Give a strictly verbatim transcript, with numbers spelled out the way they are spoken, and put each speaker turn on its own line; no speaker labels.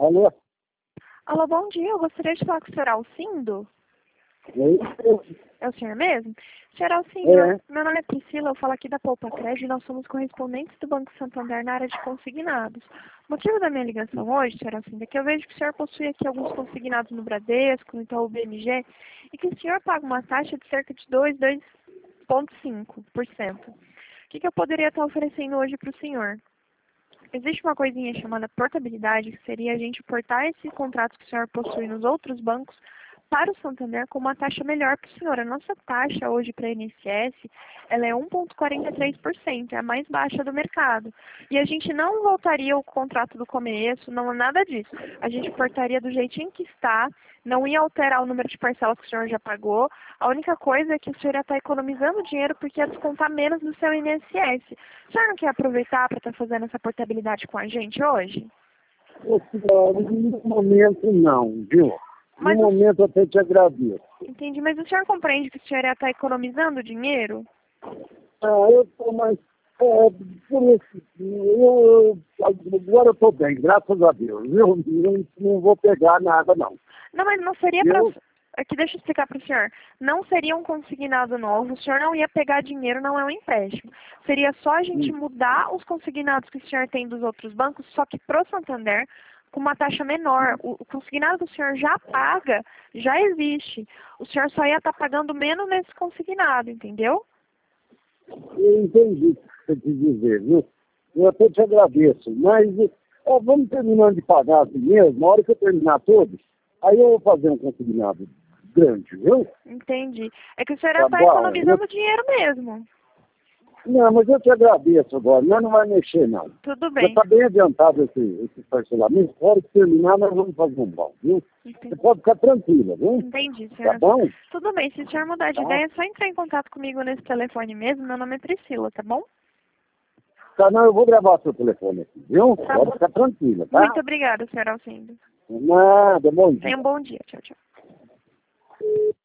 Alô?
Alô, bom dia. Eu gostaria de falar com o senhor Alcindo. É o senhor mesmo? Senhor Alcindo,
É.
meu nome é Priscila, eu falo aqui da Poupa Crédito e nós somos correspondentes do Banco Santander na área de consignados. O motivo da minha ligação hoje, senhor Alcindo, é que eu vejo que o senhor possui aqui alguns consignados no Bradesco, no Itaú B M G, e que o senhor paga uma taxa de cerca de dois, dois vírgula cinco por cento. O que, que eu poderia estar oferecendo hoje para o senhor? Existe uma coisinha chamada portabilidade, que seria a gente portar esse contrato que o senhor possui nos outros bancos para o Santander com uma taxa melhor para o senhor. A nossa taxa hoje para a I N S S, ela é um vírgula quarenta e três por cento, é a mais baixa do mercado. E a gente não voltaria o contrato do começo, não nada disso. A gente portaria do jeitinho que está, não ia alterar o número de parcelas que o senhor já pagou. A única coisa é que o senhor ia estar economizando dinheiro porque ia descontar menos do seu I N S S. O senhor não quer aproveitar para estar fazendo essa portabilidade com a gente hoje?
No momento não, viu?
Mas
no
o...
momento eu até te agradeço.
Entendi, mas o senhor compreende que o senhor ia estar economizando dinheiro?
Ah, eu estou mais... É, por esse, eu, agora eu estou bem, graças a Deus. Eu não, não vou pegar nada, não.
Não, mas não seria para...
Eu,
Aqui, deixa eu explicar para o senhor. Não seria um consignado novo, o senhor não ia pegar dinheiro, não é um empréstimo. Seria só a gente
hum,
mudar os consignados que o senhor tem dos outros bancos, só que pro Santander, com uma taxa menor. O, o consignado que o senhor já paga, já existe. O senhor só ia estar pagando menos nesse consignado, entendeu?
eu entendi o que você quis dizer, viu? Eu até te agradeço, mas ó, vamos terminando de pagar assim mesmo, na hora que eu terminar todos, aí eu vou fazer um consignado grande, viu?
Entendi. É que o senhor
Tá
está
bom,
economizando dinheiro mesmo.
não, mas eu te agradeço agora, nós não vai mexer não.
Tudo
Já
bem.
está bem adiantado esse, esse parcelamento, na hora que terminar nós vamos fazer um bom, viu?
Entendi.
Você pode ficar tranquila, viu?
Entendi,
Tá
senhor.
bom?
Tudo bem, se o senhor mudar de
Tá.
ideia, é só entrar em contato comigo nesse telefone mesmo. Meu nome é Priscila, tá bom?
Tá, não, eu vou gravar seu telefone aqui, viu?
Tá
Pode
bom.
ficar tranquila, tá?
Muito obrigada, senhor Alcindo.
Nada, bom dia.
Tenha um bom dia. Tchau, tchau.